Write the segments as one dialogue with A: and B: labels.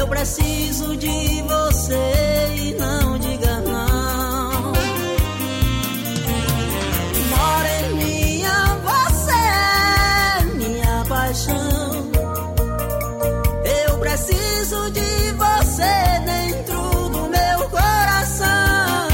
A: Eu preciso de você e não diga não. Moreninha, você é minha paixão. Eu preciso de você dentro do meu coração.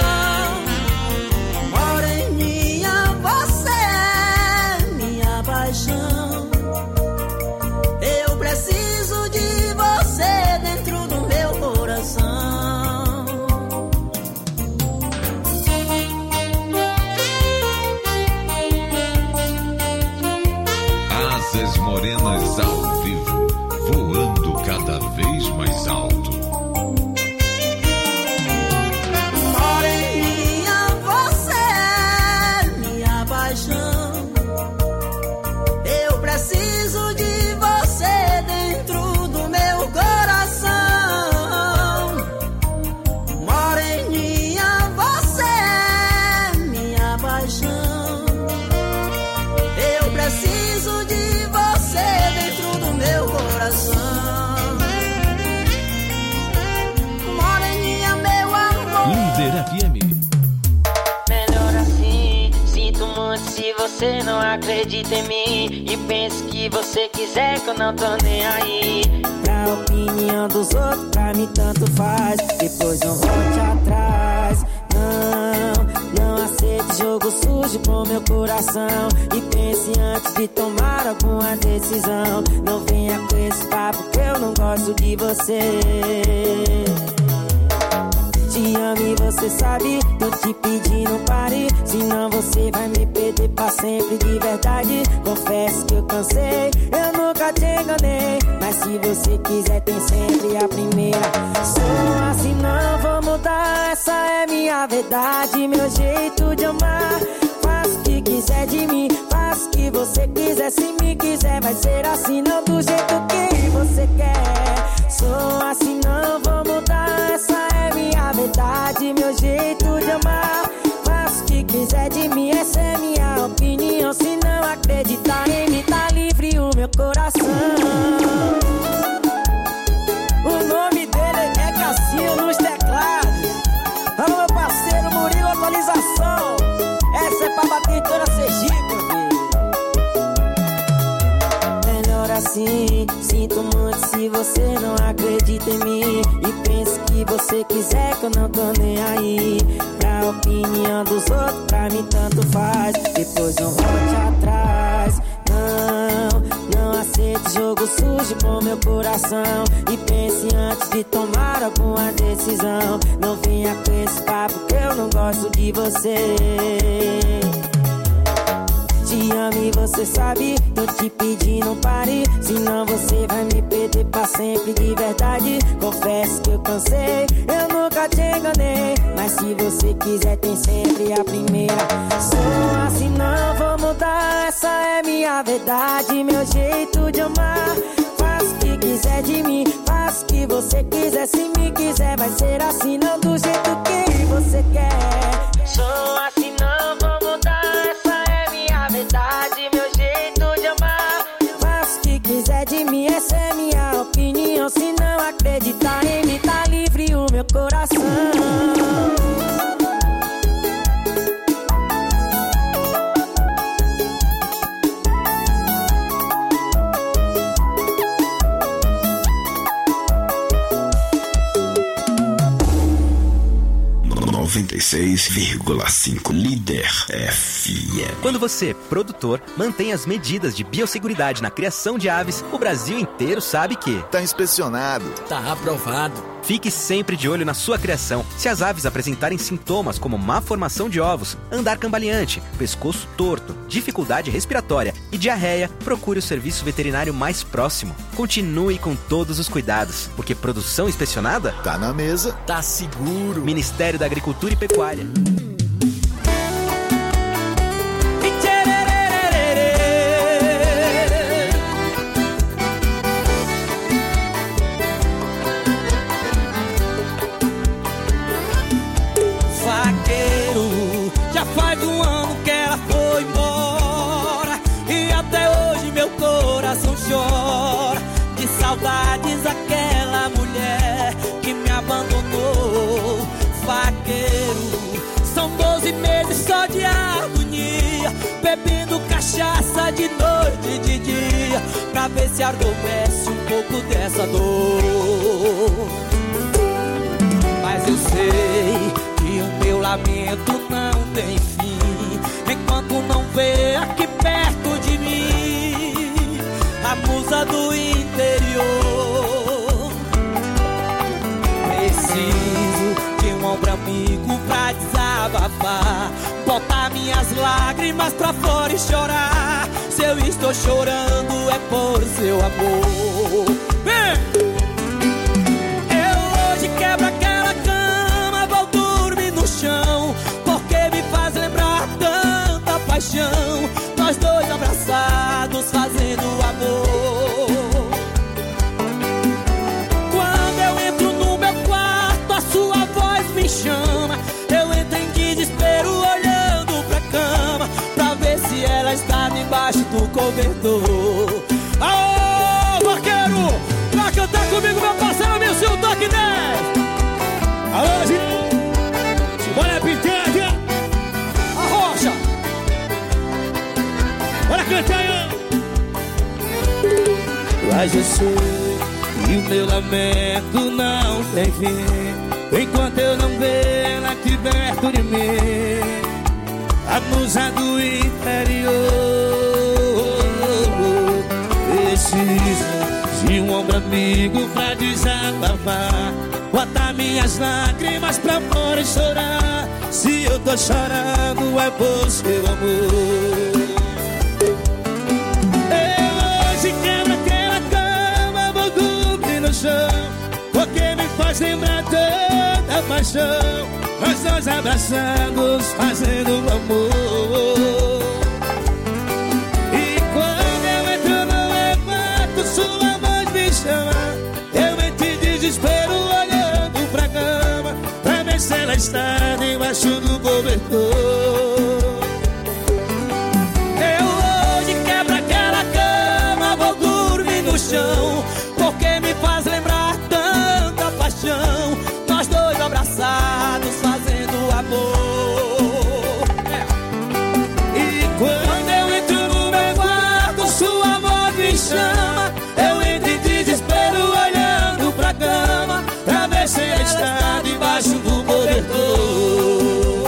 A: Moreninha, você é minha paixão. Eu preciso de você dentro do meu coração.
B: Asas Morenas ao vivo, voando cada vez mais alto.
A: Moreninha, você é minha paixão. Eu preciso de você dentro do meu coração. Moreninha, você é minha paixão. Eu preciso de você dentro do meu coração. Moreninha, meu amor.
C: Líder FM.
D: Melhor assim, sinto muito se você não acredita em mim e pensa que você quiser que eu não tô nem aí.
A: Pra opinião dos outros, pra mim tanto faz. Depois não volte atrás. Não aceite jogo sujo com meu coração. E pense antes de tomar alguma decisão. Não venha com esse papo que eu não gosto de você. Te amo e você sabe, tô te pedindo pare. Senão você vai me perder pra sempre de verdade. Confesso que eu cansei, eu nunca te enganei. Mas se você quiser tem sempre a primeira. Sou assim, não vou mudar, essa é minha verdade. Meu jeito de amar, faço o que quiser de mim. Faço o que você quiser, se me quiser vai ser assim, não do jeito que você quer. Sou assim, não vou mudar, essa é minha verdade. Meu jeito de amar, faço o que quiser de mim. Essa é minha opinião, se não acreditar em mim tá livre o meu coração. O nome dele é Cassinho nos teclados. Alô meu parceiro Murilo, atualização. Essa é pra bater em toda a Sergipe, melhor assim, sinto muito se você não acredita em mim e pensa que você quiser que eu não tô nem aí. Pra opinião dos outros, pra mim tanto faz. Depois não volte atrás. Não aceite jogo sujo com meu coração. E pense antes de tomar alguma decisão. Não venha com esse papo que eu não gosto de você. Te amo e você sabe, tô te pedindo pare. Senão você vai me perder pra sempre de verdade. Confesso que eu cansei, eu nunca te enganei. Mas se você quiser tem sempre a primeira. Sou assim, não vou mudar, essa é minha verdade. Meu jeito de amar, faço o que quiser de mim. Faço o que você quiser, se me quiser vai ser assim, não do jeito que você quer.
D: Sou assim, não vou mudar, essa é minha verdade. Meu jeito de amar,
A: faço o que quiser de mim, essa é minha opinião. Se não acreditar em mim tá livre o meu coração.
C: 96,5 Líder FM.
E: Quando você, produtor, mantém as medidas de biosseguridade na criação de aves, o Brasil inteiro sabe que
F: tá inspecionado,
G: tá aprovado.
E: Fique sempre de olho na sua criação. Se as aves apresentarem sintomas como má formação de ovos, andar cambaleante, pescoço torto, dificuldade respiratória e diarreia, procure o serviço veterinário mais próximo. Continue com todos os cuidados, porque produção inspecionada
F: tá na mesa,
G: tá seguro.
E: Ministério da Agricultura e Pecuária.
A: Chora de saudades, aquela
F: a mulher que me abandonou. Vaqueiro, são 12 meses só de agonia, bebendo cachaça de noite e de dia, pra ver se adormece um pouco dessa dor. Mas eu sei que o meu lamento não tem fim, enquanto não vê aqui perto de mim a musa do interior. Preciso de um ombro amigo pra desabafar, botar minhas lágrimas pra fora e chorar. Se eu estou chorando é por seu amor. Vem! Eu hoje quebro aquela cama, vou dormir no chão, porque me faz lembrar tanta paixão. Nós dois abraçados fazendo amor. Quando eu entro no meu quarto, a sua voz me chama. Eu entro em desespero olhando pra cama, pra ver se ela está debaixo do cobertor. Aô, vaqueiro, pra cantar comigo, meu parceiro Milson Toque 10.
H: Alô, bora pintada,
F: A rocha,
H: bora cantar aí.
F: mas eu sei que o meu lamento não tem fim, enquanto eu não ver ela aqui perto de mim, a musa do interior. Preciso de um ombro amigo pra desabafar, botar minhas lágrimas pra fora e chorar. Se eu tô chorando é por seu amor. Eu hoje quebro aquela cama, vou dormir no chão, porque me faz lembrar tanta paixão. Nós dois abraçados fazendo amor. E quando eu entro no quarto, sua voz me chama. Eu entro em desespero olhando pra cama, pra ver se ela está debaixo do cobertor. Eu hoje quebro aquela cama, vou dormir no chão, porque me faz lembrar tanta paixão. Nós dois abraçados fazendo amor. E quando eu entro no meu quarto, sua voz me chama. Eu entro em desespero olhando pra cama, pra ver se ela está debaixo do cobertor.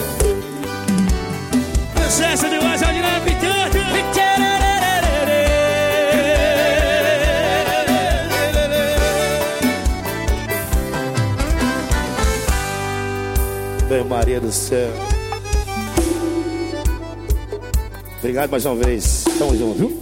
H: Sucesso de mais ali na pintada.
I: Bem, Maria do céu. Obrigado mais uma vez. Tamo junto, viu?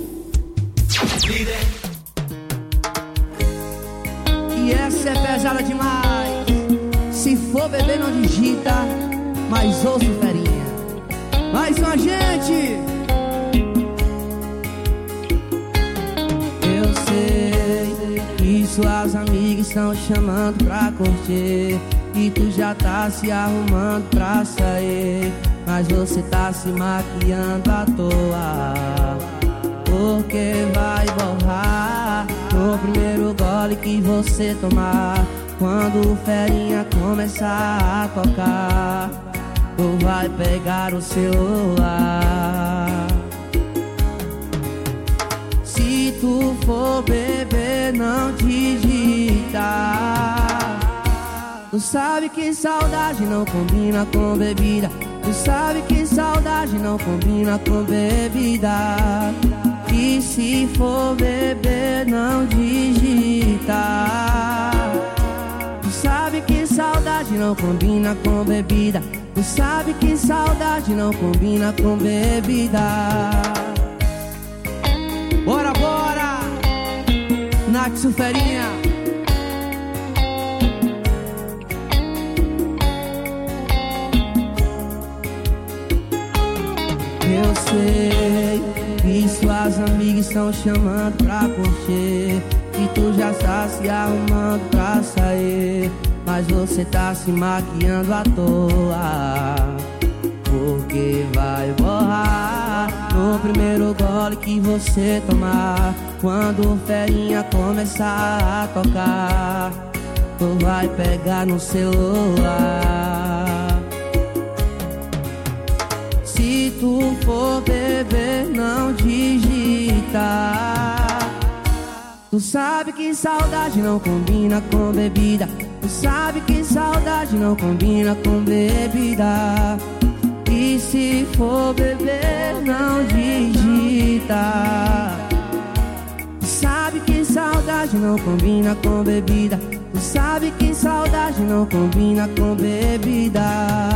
J: E essa é pesada demais. Se for beber não digita, mas ouça ferinha. Mais uma gente. Eu sei que suas amigas estão chamando pra curtir, e tu já tá se arrumando pra sair, mas você tá se maquiando à toa, porque vai borrar no primeiro gole que você tomar. Quando o ferinha começar a tocar, tu vai pegar o celular. Se tu for beber, não digita. Tu sabe que saudade não combina com bebida. Tu sabe que saudade não combina com bebida. E se for beber, não digita. Tu sabe que saudade não combina com bebida. Tu sabe que saudade não combina com bebida. Bora, bora! Naxo Ferinha. Eu sei que suas amigas estão chamando pra curtir, e tu já está se arrumando pra sair, mas você tá se maquiando à toa, porque vai borrar no No primeiro gole que você tomar, quando ferinha começar a tocar, tu vai pegar no celular. Se tu for beber, não digita. Tu sabe que saudade não combina com bebida. Tu sabe que saudade não combina com bebida. E se for beber, não digita. Tu sabe que saudade não combina com bebida. Tu sabe que saudade não combina com bebida.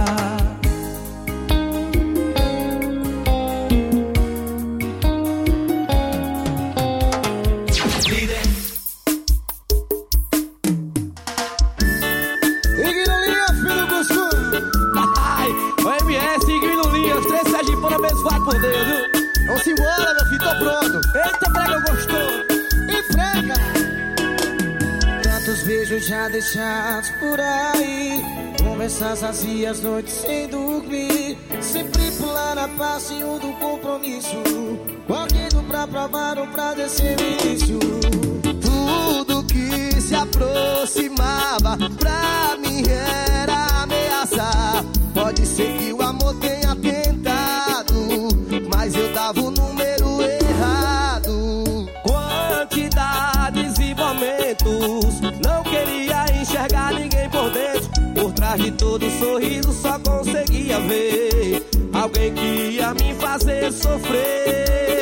K: Vamos embora, meu filho, tô pronto.
F: Eita, prega gostoso.
K: E prega.
A: Tantos beijos já deixados por aí, conversas vazias, noites sem dormir, sempre pulando a passinho do compromisso, correndo pra provar pra descer o início.
K: Tudo que se aproximava pra mim era ameaça. Pode ser que o amor tenha tentado, mas eu dava o número errado.
F: Quantidades e momentos, não queria enxergar ninguém por dentro. Por trás de todo sorriso só conseguia ver alguém que ia me fazer sofrer.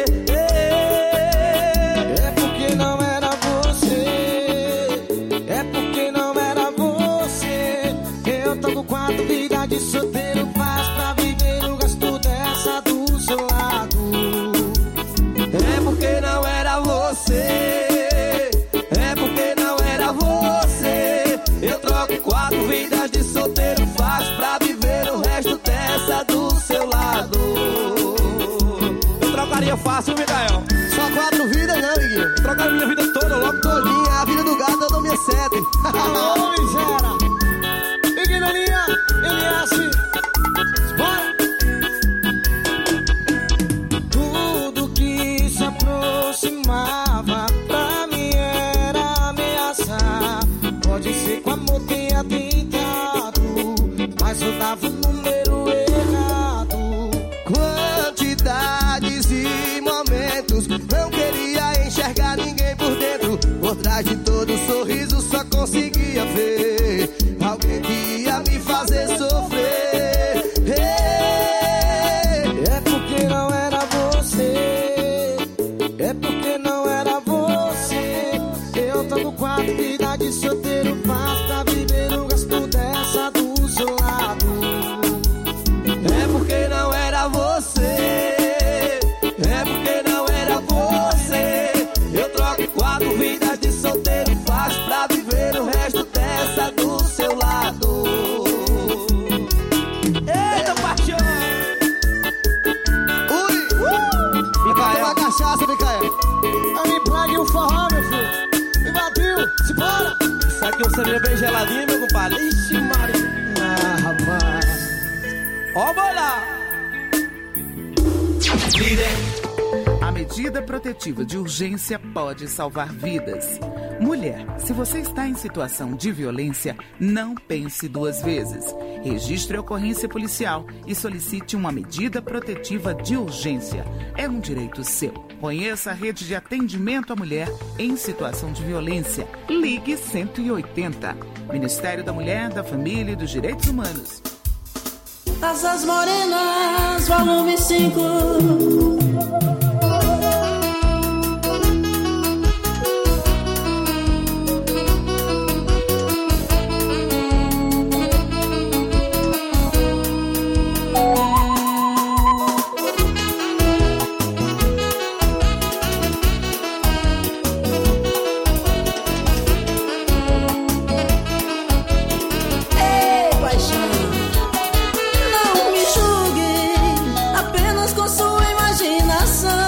A: É porque não era você, é porque não era você. Eu tô com 4 vidas de solteiro, faz pra viver o gasto dessa do seu lado.
F: É porque não era você, é porque não era você. Eu troco 4 vidas de solteiro, faz pra viver o resto dessa do seu lado. Eu trocaria fácil, Miguel.
K: Só 4 vidas não, Miguel.
F: Eu trocaria minha vida toda, logo
K: todinha. A vida do gato eu dou minha 7.
A: Alô, miséria. Ignorinha, MS. Bora. Tudo que se aproximava pra mim era ameaça. Pode ser que o amor tenha tentado, mas eu dava o número errado.
K: Quantidades e momentos, não queria enxergar ninguém por dentro. Por trás de todo sorriso só conseguia ver alguém que ia me fazer sofrer.
A: É porque não era você, é porque não era você. Eu tô com 4 vidas de solteiro, faz pra viver o gasto dessa do seu lado.
F: É porque não era você, é porque não era você. Eu troco 4 vidas de solteiro, faz pra viver o resto dessa do seu lado. Eita, paixão!
K: Ui!
F: Me
K: vai tomar cachaça, Micael.
A: A me prague um forró, meu filho. Me bateu, se bora!
F: Isso aqui é um cerveja bem geladinho, meu compadre. Ixi, Maria.
A: Ah, rapaz.
F: Ó, bola!
L: A medida protetiva de urgência pode salvar vidas. Mulher, se você está em situação de violência, não pense 2 vezes. Registre a ocorrência policial e solicite uma medida protetiva de urgência. É um direito seu. Conheça a rede de atendimento à mulher em situação de violência. Ligue 180. Ministério da Mulher, da Família e dos Direitos Humanos.
M: Asas Morenas, volume 5. Não me julgue apenas com sua imaginação.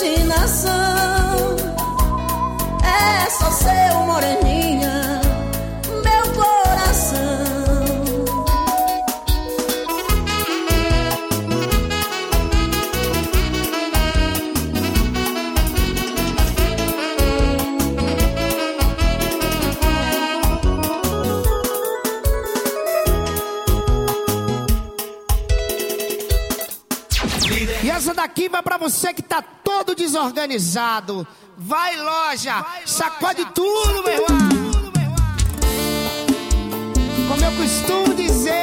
M: imaginação. É só seu moreninha, meu coração.
N: E essa daqui vai pra você que tá todo desorganizado. Vai, loja, sacode tudo, meu irmão. Como eu costumo dizer,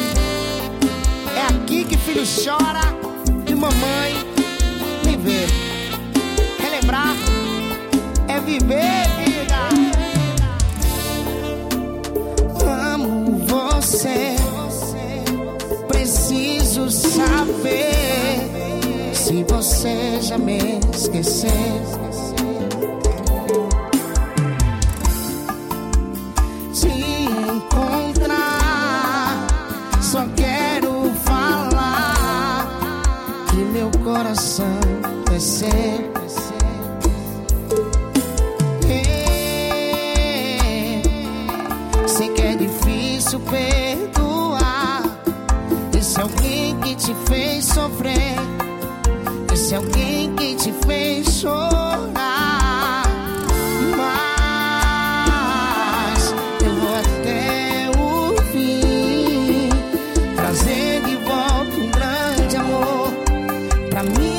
N: é aqui que filho chora e mamãe viver. Relembrar é viver, vida. Amo você, preciso saber se você já me esqueceu. Te encontrar, só quero falar que meu coração é seu. Sei que é difícil perdoar esse alguém que te fez sofrer, esse alguém que te fez chorar. Mas eu vou até o fim, trazer de volta um grande amor pra mim.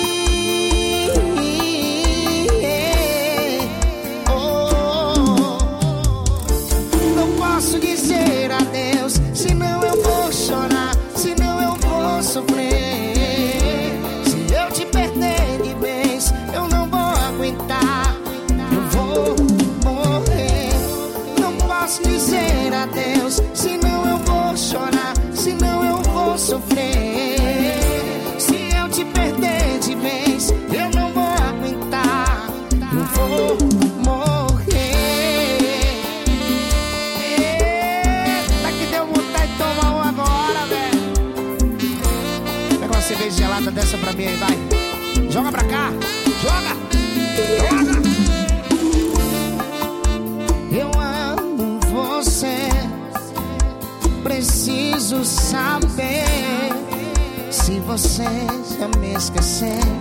N: Não posso dizer adeus, senão eu vou chorar, senão eu vou sofrer. Se eu te perder de vez, eu não vou aguentar, eu vou morrer. Não posso dizer adeus, senão eu vou chorar, senão eu vou sofrer. Se eu te perder de vez, eu não vou aguentar, eu vou morrer. Eita, que deu vontade de tomar um agora, velho. Pega uma cerveja gelada dessa pra mim aí, vai. Joga pra cá, joga, joga. Eu amo você, preciso saber se você já me esqueceu.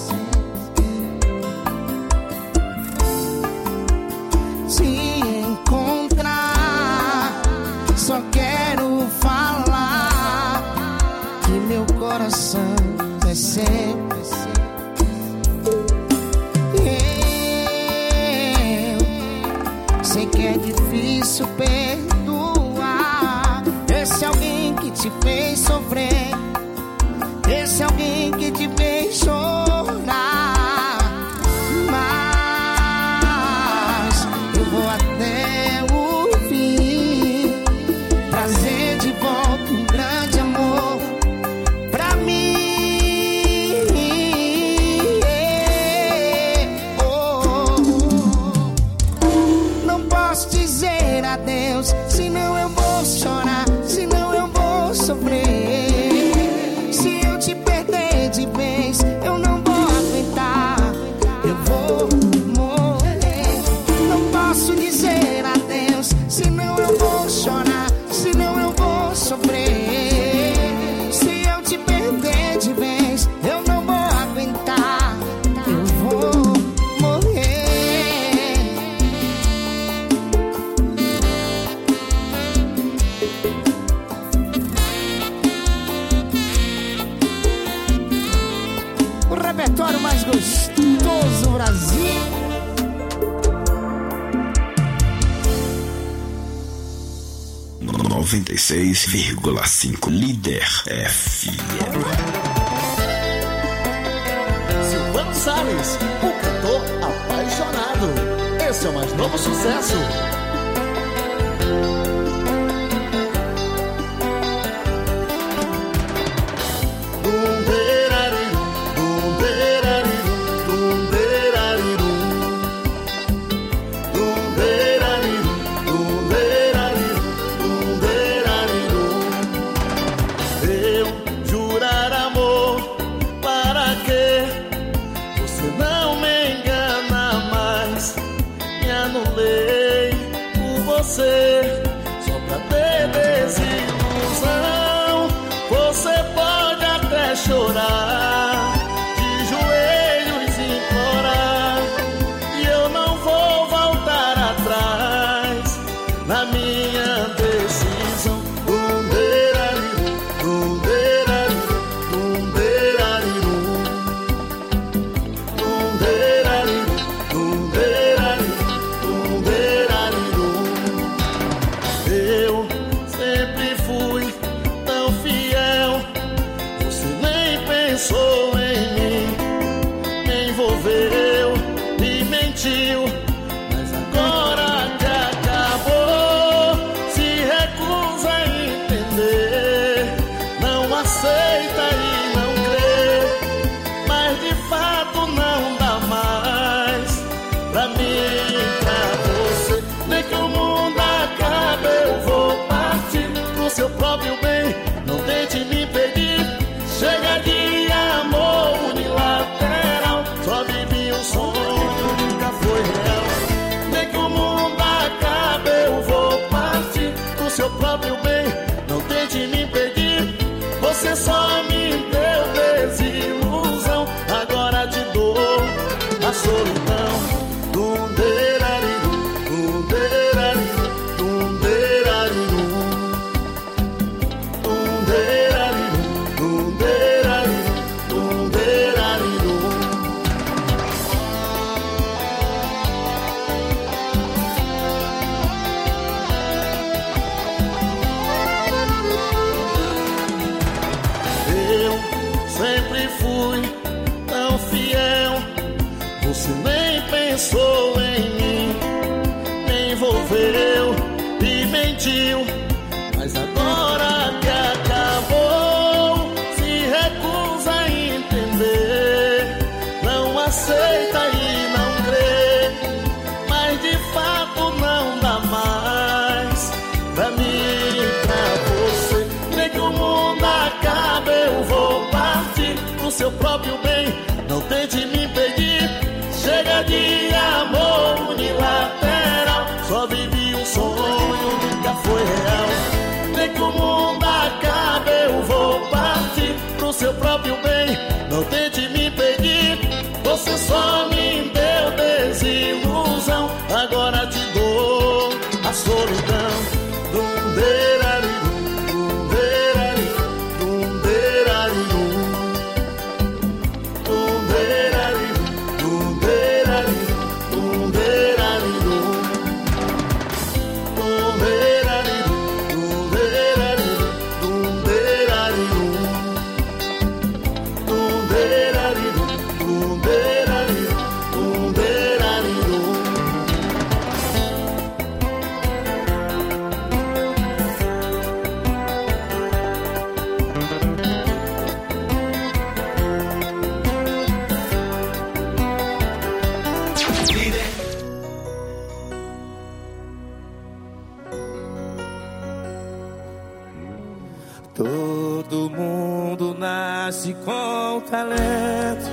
N: Te encontrar, só quero falar que meu coração é seu. Eu sei que é difícil perdoar esse alguém que te fez sofrer, esse alguém que te fez chorar. Mas eu vou até o fim, trazer de volta um grande amor pra mim. Não posso dizer adeus, senão eu vou chorar, senão eu vou sofrer. Se eu te perder de vez, eu não vou aguentar, eu vou morrer. Não posso dizer adeus, senão eu vou chorar, senão eu vou sofrer. Se eu te perder de vez, eu não vou aguentar, eu vou morrer. O repertório mais gostoso, Brasil.
C: No 96,5 Líder FM.
O: Silvano Salles, o cantor apaixonado. Esse é o mais novo sucesso.
P: Eu jurar amor, para que você
O: próprio bem, não tente me impedir. Chega de amor unilateral, só vivi um sonho, nunca foi real. Nem que o mundo acabe, eu vou partir pro seu próprio bem, não tente me impedir. Você só me deu desilusão, agora te dou a solidão. Você nem pensou em mim, me envolveu e mentiu, mas agora que acabou, se recusa a entender, não aceita e não crê, mas de fato não dá mais pra mim e pra você. Nem que o mundo acabe, eu vou partir pro seu próprio bem, não tente me impedir. Chega de amor unilateral, só vivi um sonho, nunca foi real. Nem que o mundo acabe, eu vou partir pro seu próprio bem, não tente me impedir. Você só me deu desilusão, agora te dou a solidão.
J: Todo mundo nasce com talento.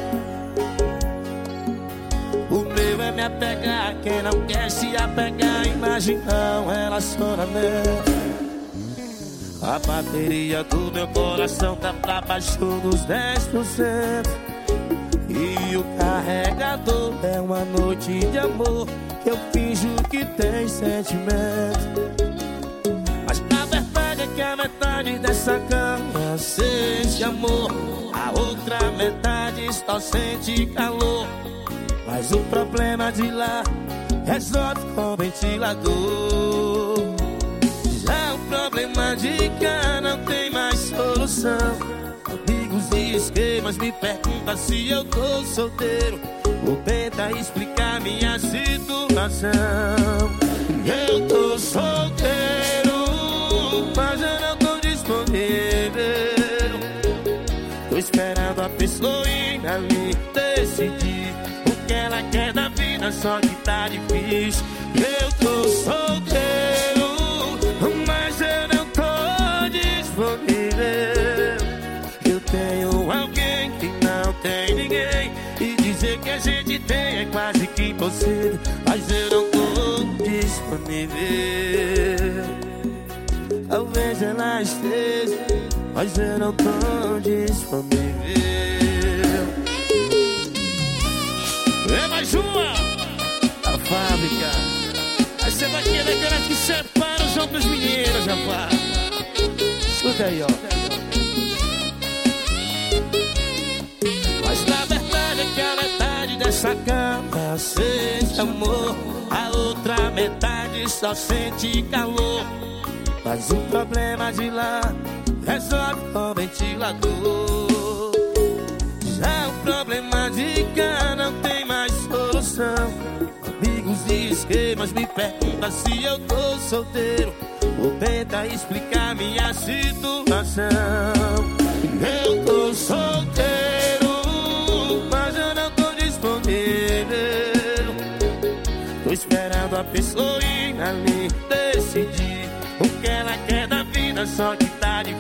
J: O meu é me apegar, quem não quer se apegar, imagina um relacionamento. A bateria do meu coração tá pra baixo dos 10%. E o carregador é uma noite de amor que eu finjo que tem sentimento. Mas na verdade é que a metade dessa cama sente amor, a outra metade só sente calor. Mas o problema de lá resolve com ventilador. Já o problema de cá não tem mais solução. Amigos e esquemas me perguntam se eu tô solteiro, ou tenta explicar minha situação. Eu tô solteiro, mas eu não tô disponível. Tô esperando a pessoa ir ali decidir o que ela quer da vida, só que tá difícil. Eu tô solteiro, mas eu não tô disponível. Eu tenho alguém que não tem ninguém, e dizer que a gente tem é quase que impossível. Mas eu não tô disponível. Talvez ela esteja, mas eu não tô disponível. É mais uma, a fábrica. Aí você vai querer aquelas que separam os outros meninos, rapaz. Escuta aí, ó. Mas na verdade é que a metade dessa cama sente amor, a outra metade só sente calor. Mas o problema de lá resolve com ventilador. Já o problema de cá não tem mais solução. Amigos e esquemas me perguntam se eu tô solteiro, ou tenta explicar minha situação. Eu tô solteiro, mas eu não tô disponível. Tô esperando a pessoa ir ali decidir o que ela quer da vida, só que tá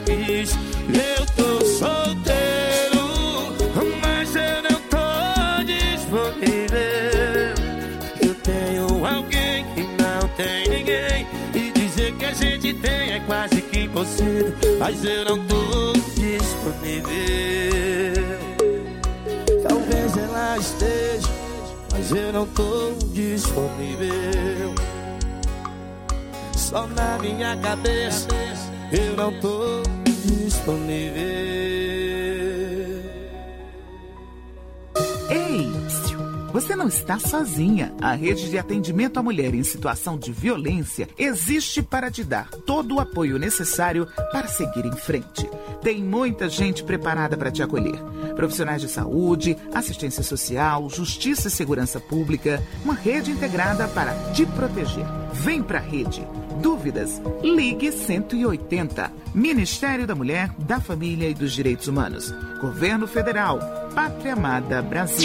P: é quase que impossível, mas eu não tô disponível. Talvez ela esteja, mas eu não tô disponível. Só na minha cabeça eu não tô disponível.
L: Ei, você não está sozinha. A rede de atendimento à mulher em situação de violência existe para te dar todo o apoio necessário para seguir em frente. Tem muita gente preparada para te acolher. Profissionais de saúde, assistência social, justiça e segurança pública. Uma rede integrada para te proteger. Vem pra rede. Dúvidas? Ligue 180. Ministério da Mulher, da Família e dos Direitos Humanos. Governo Federal. Pátria Amada Brasil.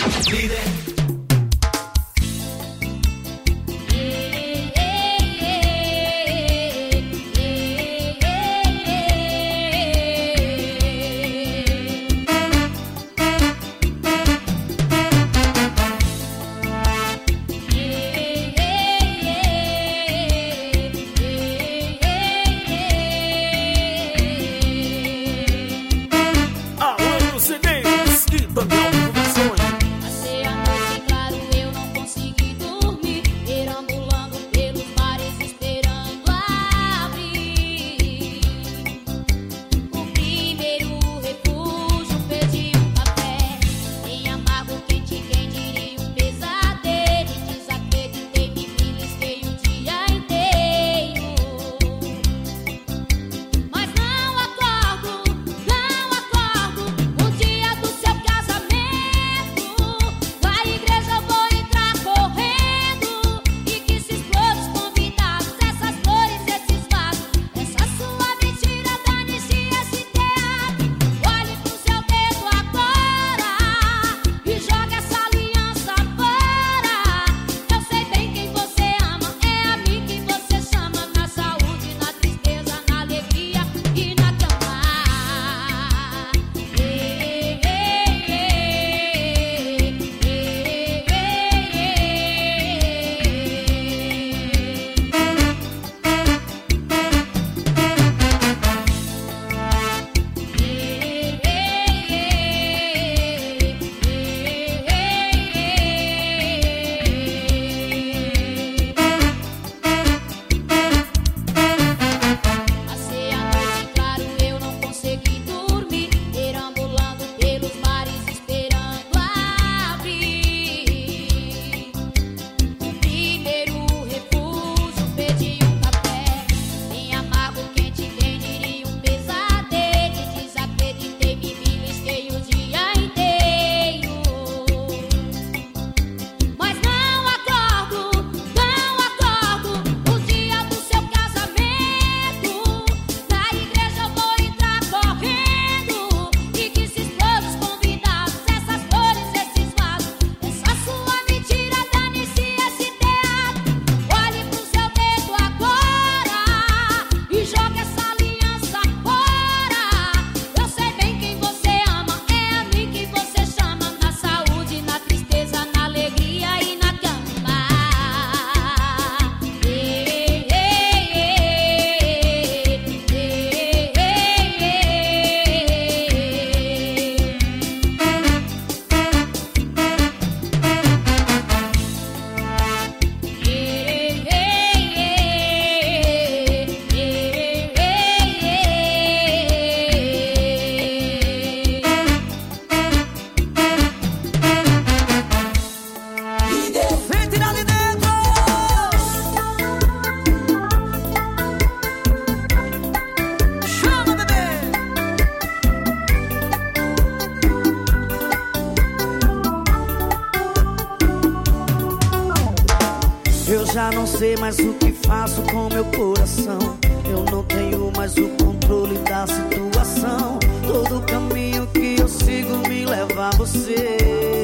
A: Já não sei mais o que faço com meu coração. Eu não tenho mais o controle da situação. Todo caminho que eu sigo me leva a você.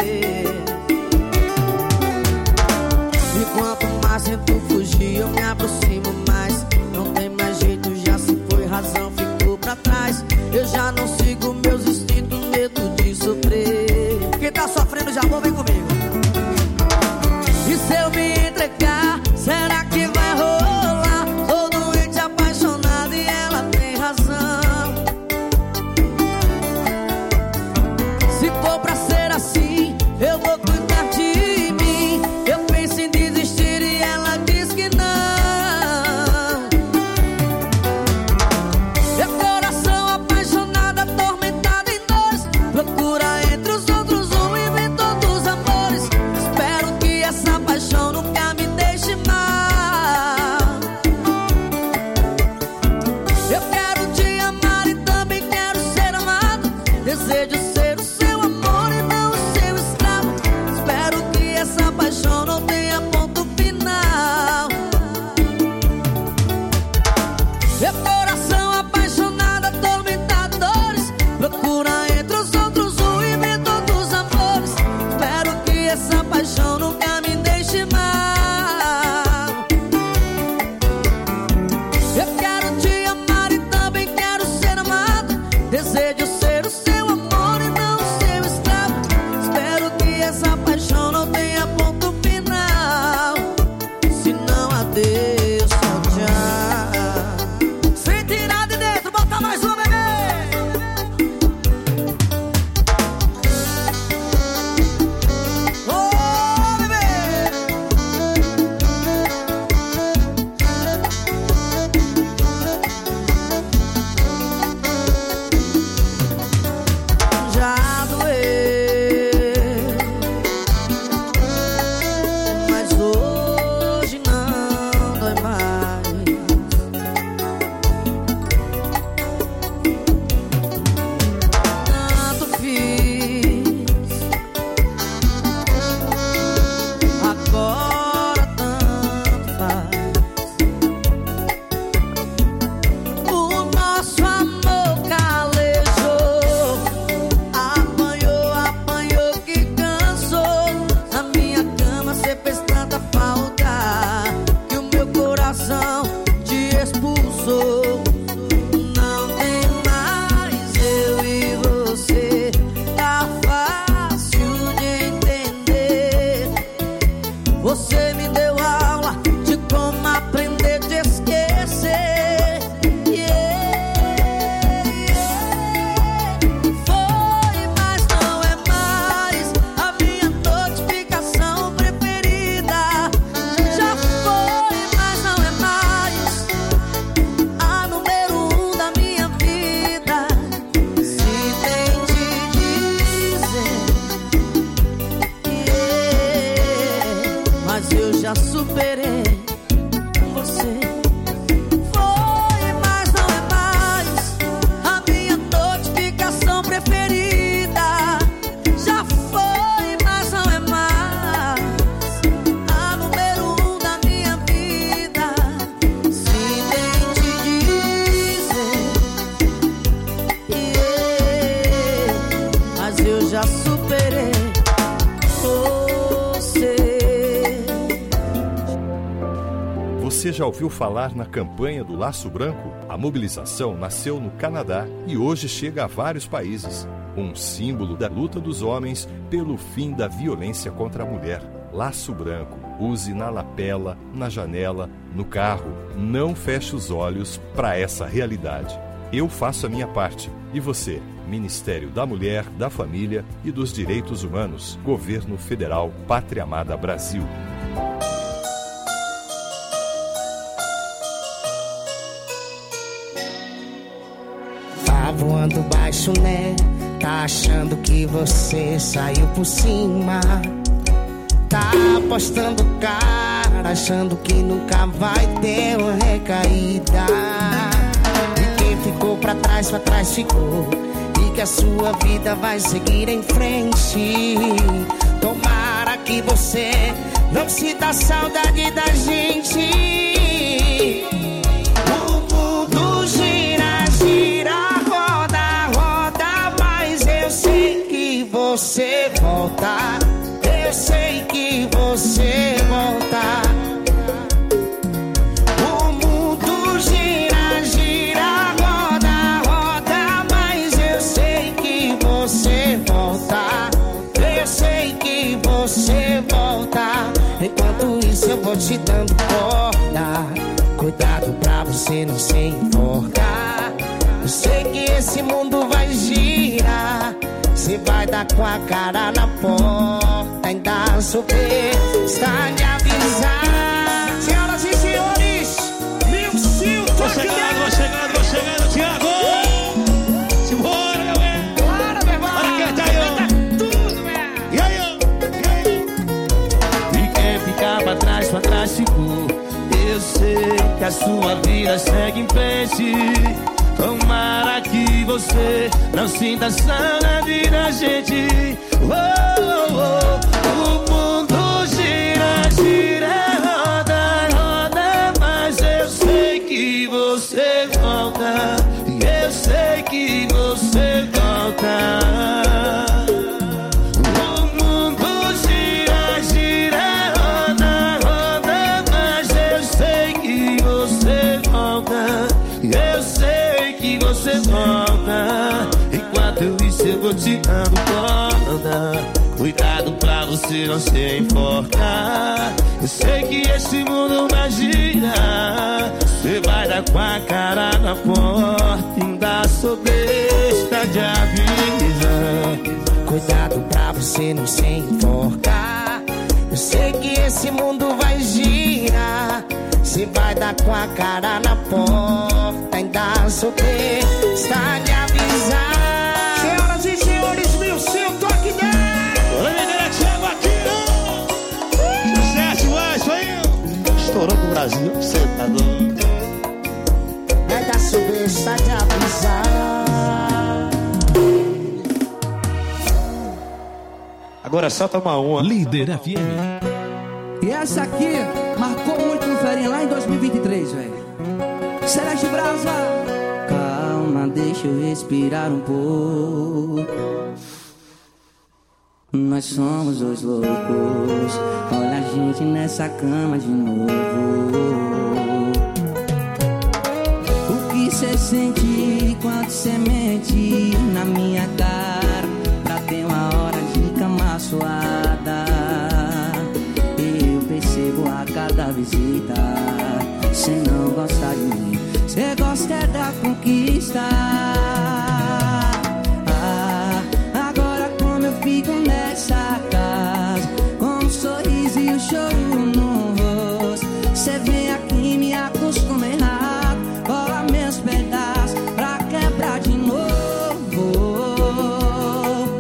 A: E quanto mais tento fugir, eu me aproximo mais. Não tem mais jeito, já se foi, razão ficou pra trás. Eu já não sigo meus instintos, medo de sofrer. Quem tá sofrendo de amor, vem comigo. E se eu me entregar, será que vai rolar? Sou doente, apaixonado e é
J: já superei você. Foi, mas não é mais a minha notificação preferida. Já foi, mas não é mais a número 1 da minha vida. Se bem te dizer, mas eu já superei você.
Q: Você já ouviu falar na campanha do Laço Branco? A mobilização nasceu no Canadá e hoje chega a vários países. Um símbolo da luta dos homens pelo fim da violência contra a mulher. Laço Branco. Use na lapela, na janela, no carro. Não feche os olhos para essa realidade. Eu faço a minha parte. E você? Ministério da Mulher, da Família e dos Direitos Humanos. Governo Federal, Pátria Amada Brasil.
N: Tá voando baixo, né? Tá achando que você saiu por cima. Tá apostando cara, achando que nunca vai ter uma recaída. E quem ficou pra trás ficou. E que a sua vida vai seguir em frente. Tomara que você não sinta saudade da gente. O mundo gira, gira, roda, roda, mas eu sei que você volta. Eu sei que você volta. O mundo gira, gira, roda, roda, mas eu sei que você volta. Eu sei que você volta. Enquanto isso eu vou te dando corda. Cuidado pra você não se enforcar. Eu sei que esse mundo vai girar. Você vai dar com a cara na porta. Ainda super está de avisar. Senhoras e senhores, meu Sil,
H: Vou chegando, Thiago. Simbora, meu bem.
N: Bora, meu irmão.
H: Bora cantar aí,
N: tudo, velho.
H: E aí,
F: E quem ficar pra trás ficou. Eu sei que a sua vida segue em frente. Tomara que você não sinta saudade da gente. Oh, oh, oh. O mundo gira, gira, roda, roda, mas eu sei que você volta. Eu sei que você volta. O mundo gira, gira, roda, roda, mas eu sei que você volta. Eu sei que você volta. Enquanto isso eu vou te dando corda. Cuidado pra você não se enforcar. Eu sei que esse mundo vai girar. Você vai dar com a cara na porta. Ainda sou besta de avisar.
N: Cuidado pra você não se enforcar. Eu sei que esse mundo vai girar. Você vai dar com a cara na porta. Ainda sou besta de avisar. Senhoras e senhores, meu seu toque dela.
H: Thiago aqui, sucesso, vai, isso aí.
O: Estourou pro Brasil, você tá doido.
N: Ainda sou besta de avisar.
O: Agora é só tomar uma.
B: Líder FM.
J: E essa aqui marcou muito no Ferinha lá em 2023, velho. Celeste Brasa. Calma, deixa eu respirar um pouco. Nós somos dois loucos. Olha a gente nessa cama de novo. O que cê sente quando cê mente na minha cara pra ter uma hora de cama suada. Eu percebo a cada visita. Cê não gosta de mim, cê gosta é da conquista. Agora como eu fico nessa casa, com um sorriso e um choro no rosto. Cê vem aqui e me acostuma errado. Cola meus pedaços pra quebrar de novo.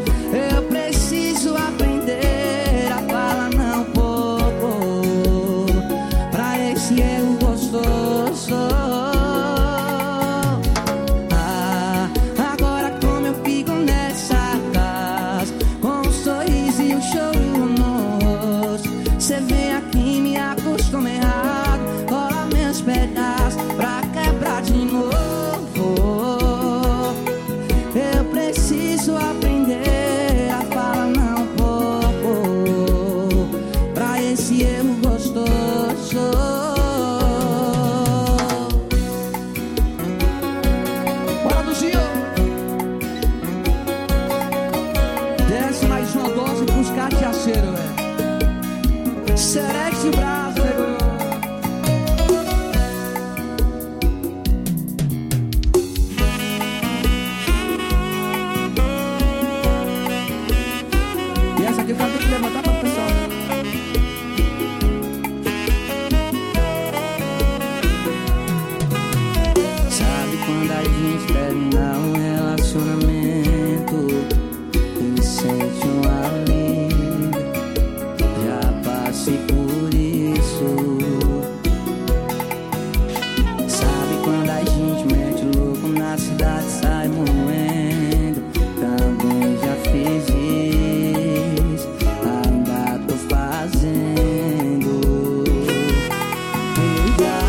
J: Eu preciso aprender a falar não pouco. sente um alívio. Já passei por isso. Sabe quando a gente mete louco na cidade, sai moendo? Também já fiz isso, ainda tô fazendo. Eu já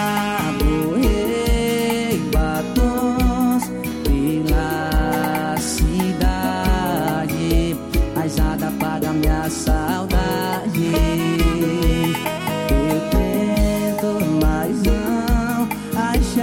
J: borrei batons pela cidade, mas nada apaga minha saudade. Eu tento, mas não acho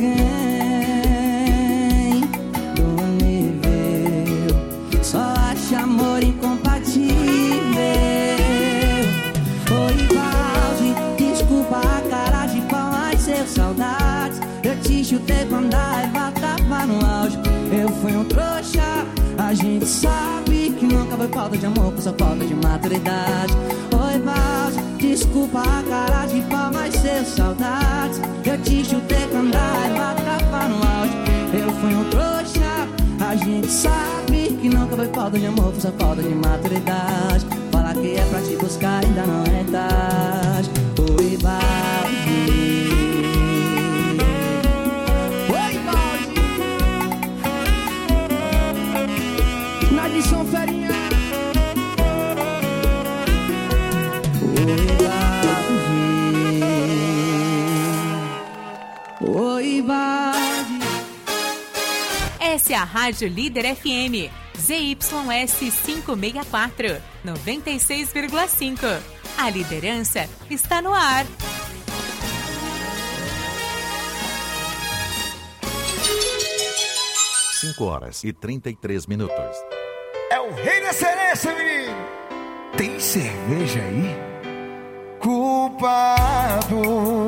J: alguém do nível. Só acho amor incompatível. Oi, Valde, desculpa a cara de pau, mas seu saudades. Eu te chutei quando a raiva tava no auge. Eu fui um trouxa, a gente sabe que nunca foi falta de amor, foi só falta de maturidade. Oi, Valde, desculpa a cara de pau, mas seu saudades. Eu te chutei quando a raiva tava no auge. Eu fui um trouxa, a gente sabe que nunca foi falta de amor, foi só falta de maturidade. Falar que é pra te buscar ainda não é tarde. Oi, Valde. Oi, Valde. Na edição ferinha. Oi, Valde. Oi, Valde.
R: Essa é a Rádio Líder FM, ZYS 564, 96,5. A liderança está no ar.
S: 5h33.
T: É o rei da sereia, menino. Tem cerveja aí? Culpado,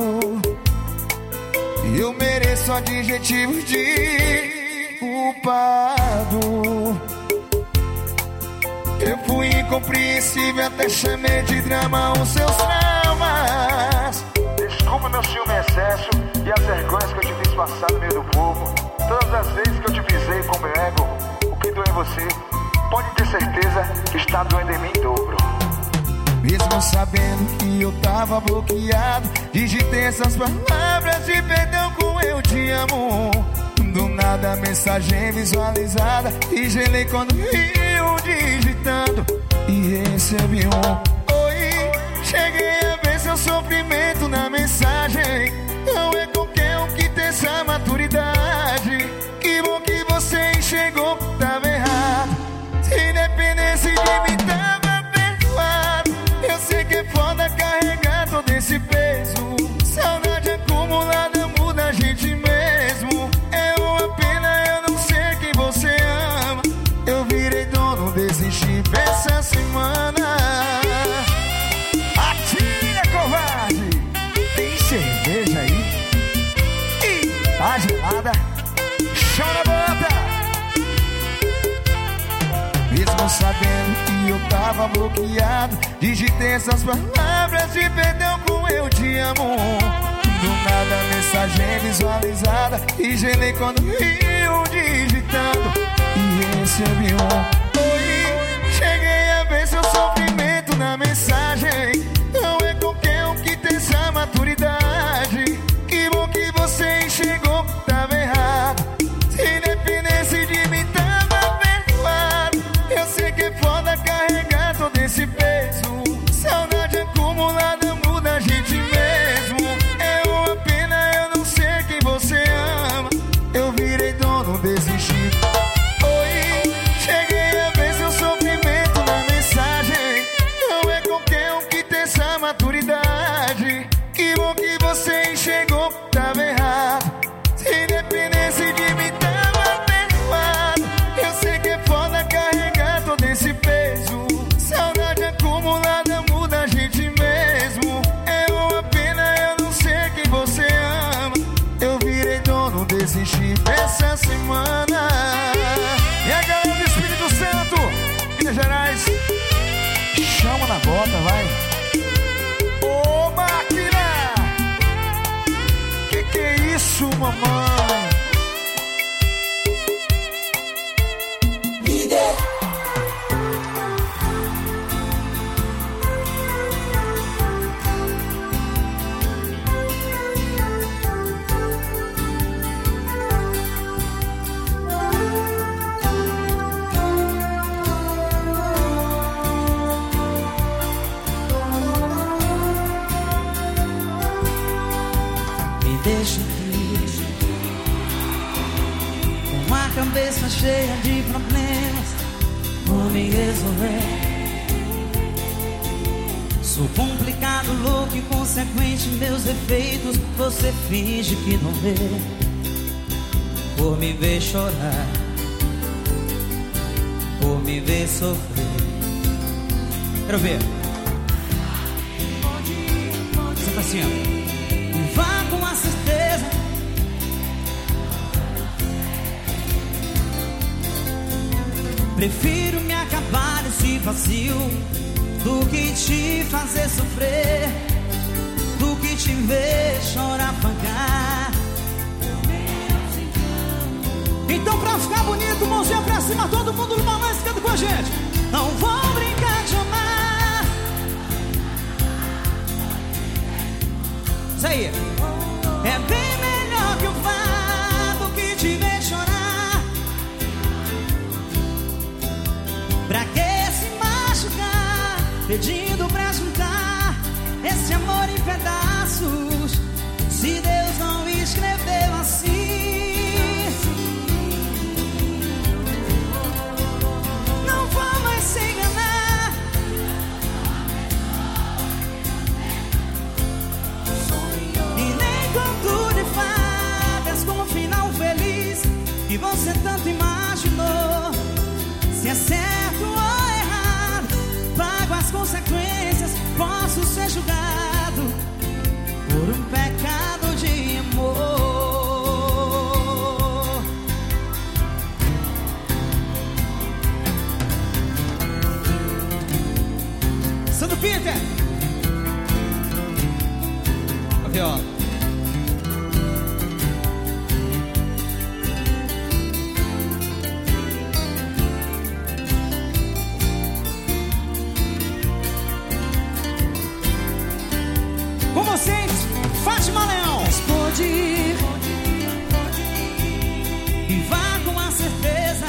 T: eu mereço adjetivos de culpado. Eu fui incompreensível, até chamei de drama os seus traumas.
U: Desculpa meu ciúme excesso e as vergonhas que eu te fiz passar no meio do povo. Todas as vezes que eu te pisei com meu ego, o que doeu em você, pode ter certeza que está doendo em mim em dobro.
T: Mesmo sabendo que eu tava bloqueado, digitei essas palavras de perdão com eu te amo. Do nada a mensagem visualizada e gelei quando riu digitando e recebi um oi. Cheguei a ver seu sofrimento na mensagem. Não é qualquer um que tem essa maturidade. Que bom que você enxergou que tava errado. Se dependesse de mim tava perdoado. Eu sei que é foda carregar todo esse peso. Saudade acumulada muda a gente mesmo. É uma pena eu não sei quem você ama. Eu virei dono, desisti essa semana. Atira, covarde! Tem cerveja aí? Ih, tá gelada. Chão na bota! Mesmo sabendo que eu tava bloqueado, digitei essas palavras de perdão com eu te amo. Do nada a mensagem visualizada e gelei quando riu digitando e recebi um oi. Cheguei a ver seu sofrimento na mensagem. Não é qualquer um que tem essa maturidade. Que bom que você enxergou que tava errado. Se dependesse de mim tava perdoado. Eu sei que é foda carregar todo esse peso. Saudade acumulada muda a gente mesmo. É uma pena eu não sei quem você ama. Eu virei dono, desisti. Oi, cheguei a ver seu sofrimento na mensagem. Não é qualquer um que tem essa maturidade. Que bom que você enxergou que tava errado. Se dependesse de mim tava perdoado. Eu sei que é foda carregar todo esse peso. Saudade acumulada muda a gente mesmo. É uma pena eu não sei quem você ama. Eu virei dono, desisti essa semana. E a galera do Espírito Santo, Minas Gerais, chama na bota, vai. Ô máquina! Que é isso, mamãe?
V: Líder!
F: cheia de problemas por me resolver. Sou complicado, louco e consequente, meus defeitos você finge que não vê. Por me ver chorar, por me ver sofrer. Quero ver. Você tá assim, ó. E vá com a certeza prefiro me acabar nesse vazio do que te fazer sofrer, do que te ver chorar, pagar. Então pra ficar bonito, mãozinha pra cima, todo mundo no balanço, canta com a gente. Não vou brincar de amar. Isso aí. É bem melhor que eu vá do que te ver chorar. Pra que se machucar, pedindo pra juntar esse amor em pedaços, se Deus não escreveu assim? Não vou mais se enganar. E nem conto de fadas com um final feliz que você tanto imaginou. Se é certo ou errado, pago as consequências, posso ser julgado por um pecado de amor. Santo Peter, a viola. Com vocês, Fátima Leão. Pode ir e vá com a certeza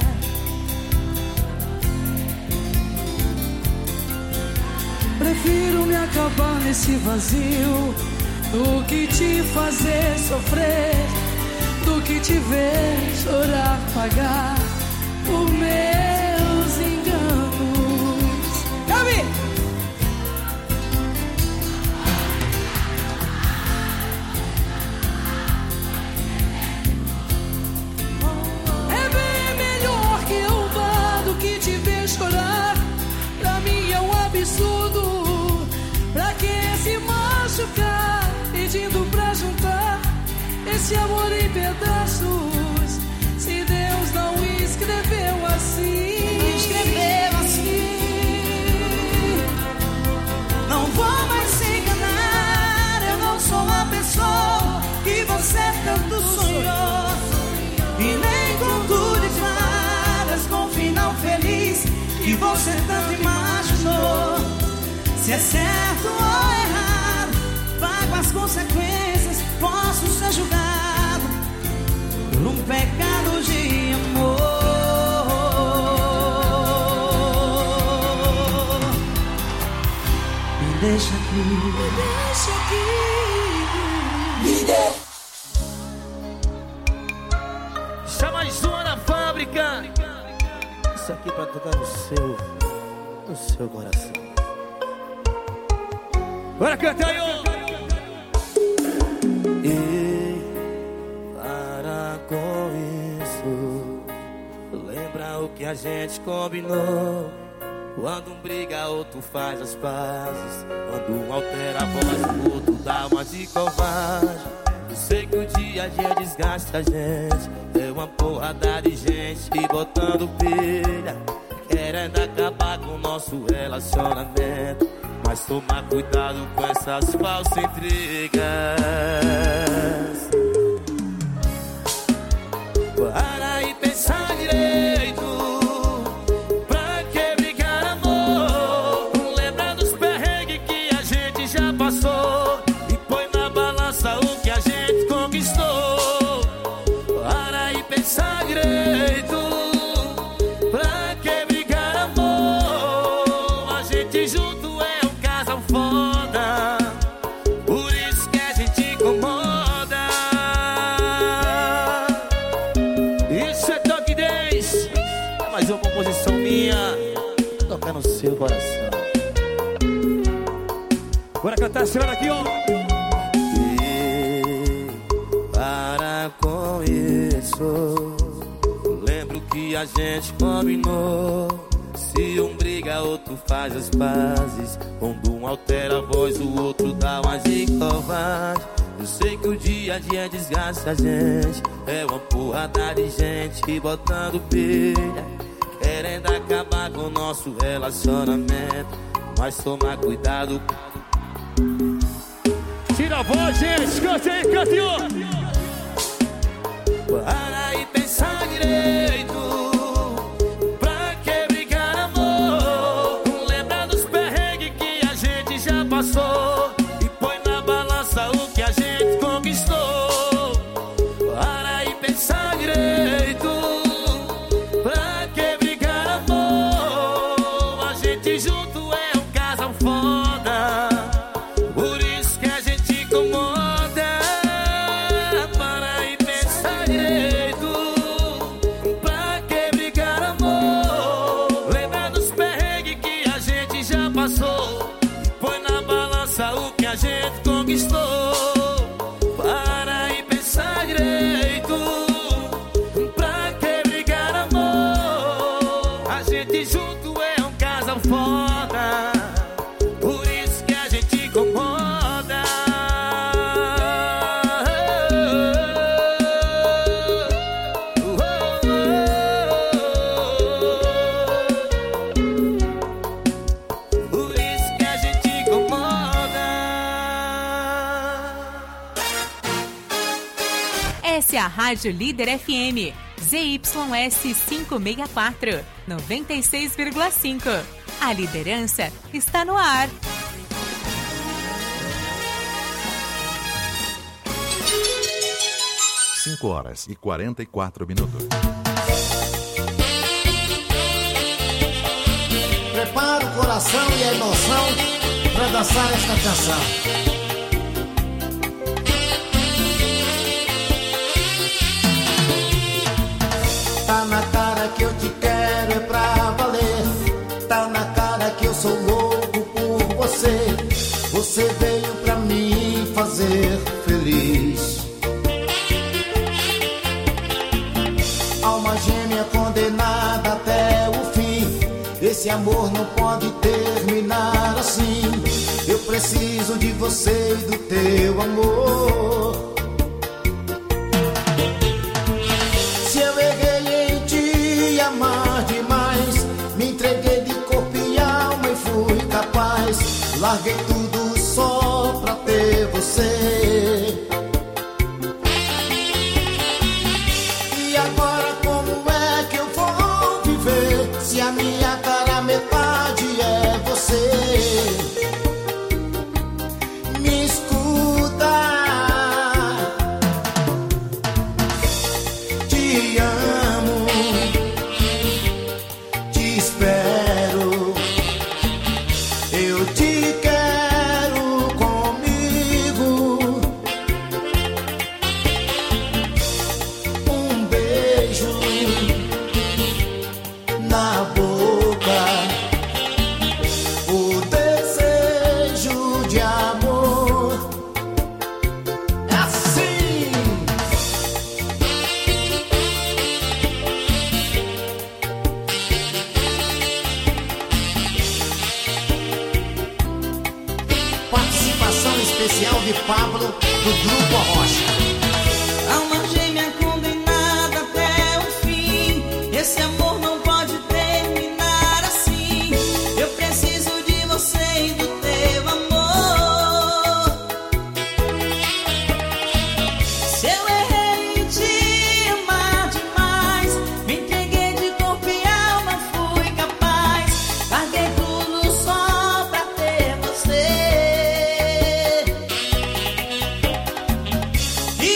J: prefiro me acabar nesse vazio do que te fazer sofrer, do que te ver chorar, pagar por meus enganos.
F: Gabi!
J: Te ver chorar, pra mim é um absurdo. Pra que se machucar, pedindo pra juntar esse amor em pedaços, se Deus não escreveu assim?
F: Escreveu assim. Não vou mais se enganar, eu não sou a pessoa que você tanto sonhou. E nem conto de fadas com final feliz que você tanto imaginou. Se é certo ou errado, pago as consequências, posso ser julgado por um pecado de amor. Me deixa aqui, me deixa aqui, me deixa.
H: Mais uma na fábrica.
I: Isso aqui pra tocar no seu coração.
H: Bora cantar aí,
P: E para com isso, lembra o que a gente combinou. Quando um briga, outro faz as pazes. Quando um altera a voz, o outro dá uma de covarde. Eu sei que o dia a dia desgasta a gente. Deu uma porrada de gente e botando pilha, querendo acabar com o nosso relacionamento. Mas toma cuidado com essas falsas intrigas. Para e pensar direito. Pra que brigar, amor? Lembra dos perrengues que a gente já passou e põe na balança o que a gente conquistou. Para e pensar direito. Pra que brigar, amor? A gente junto é um casal foda. Por isso que a gente incomoda.
I: tocar no seu coração.
H: Bora cantar esse ano aqui, ó.
P: E para com isso, lembro que a gente combinou. Se um briga, outro faz as pazes. Quando um altera a voz, o outro dá mais de covarde. Eu sei que o dia a dia desgasta a gente. É uma porrada de gente botando pilha, querendo acabar com o nosso relacionamento. Mas toma cuidado.
H: Tira a voz, gente. Cante aí, cante, ó.
P: Para e pensar direito. Pra que brigar, amor? Lembra dos perrengues que a gente já passou. E põe na balança o que a gente conquistou. Para e pensar direito. Pra que brigar, amor? A gente junto é um casal foda. Por isso que a gente incomoda. Para e pensar direito. Pra que brigar, amor? Lembra dos perrengues que a gente já passou. Põe na balança o que a gente conquistou. Para e pensar direito. Pra que brigar, amor? A gente junto é um casal foda. Por isso que a gente incomoda. Por isso que a gente incomoda.
R: Essa é a Rádio Líder FM, ZYS 564, 96,5. A liderança está no ar.
S: Cinco horas e 44 minutos.
N: Prepara o coração e a emoção para dançar esta canção. Tá na cara que eu te quero, é pra valer. Tá na cara que eu sou louco por você. Você veio pra me fazer feliz. Alma gêmea condenada até o fim. Esse amor não pode terminar assim. Eu preciso de você e do teu amor. Se eu errei em te amar demais, me entreguei de corpo e alma e fui capaz. Larguei tudo só pra ter você. E agora como é que eu vou viver se a minha cara metade é você? Me escuta, te amo, te espero, eu te quero comigo. Um beijo na boca, o desejo de amor. É assim. Participação especial de Pablo, do Grupo Rocha.
M: Alma gêmea condenada até o fim. Esse amor não pode terminar assim. Eu preciso de você e do teu amor. Se eu errei em te amar demais, me entreguei de corpo e alma, fui capaz. Larguei tudo só pra ter você. E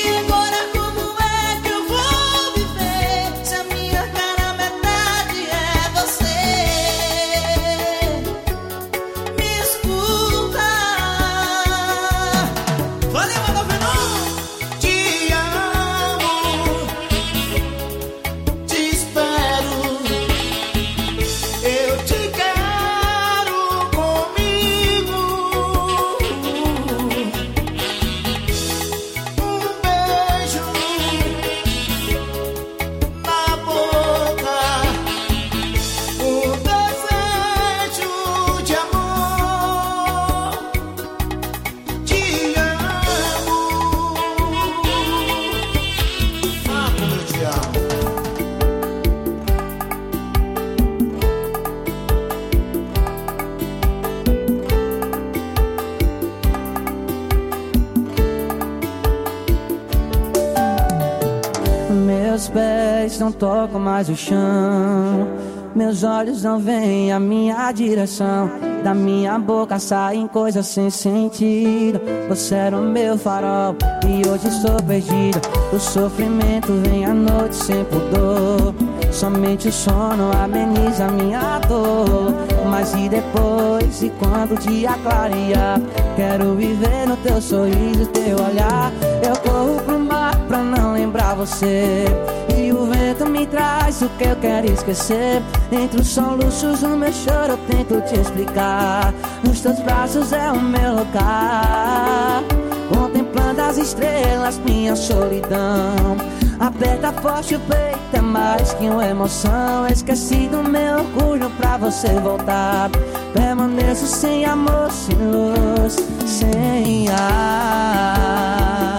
J: pés não tocam mais o chão. Meus olhos não veem a minha direção. Da minha boca saem coisas sem sentido. Você era o meu farol e hoje estou perdido. O sofrimento vem à noite sem pudor. Somente o sono ameniza minha dor. Mas e depois, e quando o dia clarear? Quero viver no teu sorriso, teu olhar. Eu corro pro mar pra não lembrar você. E o vento me traz o que eu quero esquecer. Entre os soluços do meu choro eu tento te explicar. Nos teus braços é o meu lugar. Contemplando as estrelas, minha solidão. Aperta forte o peito, é mais que uma emoção. Esqueci do meu orgulho pra você voltar. Permaneço sem amor, sem luz, sem ar.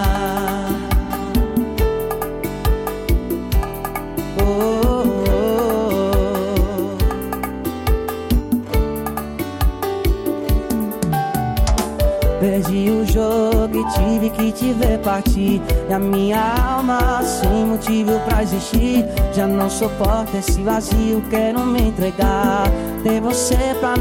J: Perdi o jogo e tive que te ver partir. E a minha alma sem motivo pra existir. Já não suporto esse vazio, quero me entregar. Ter você pra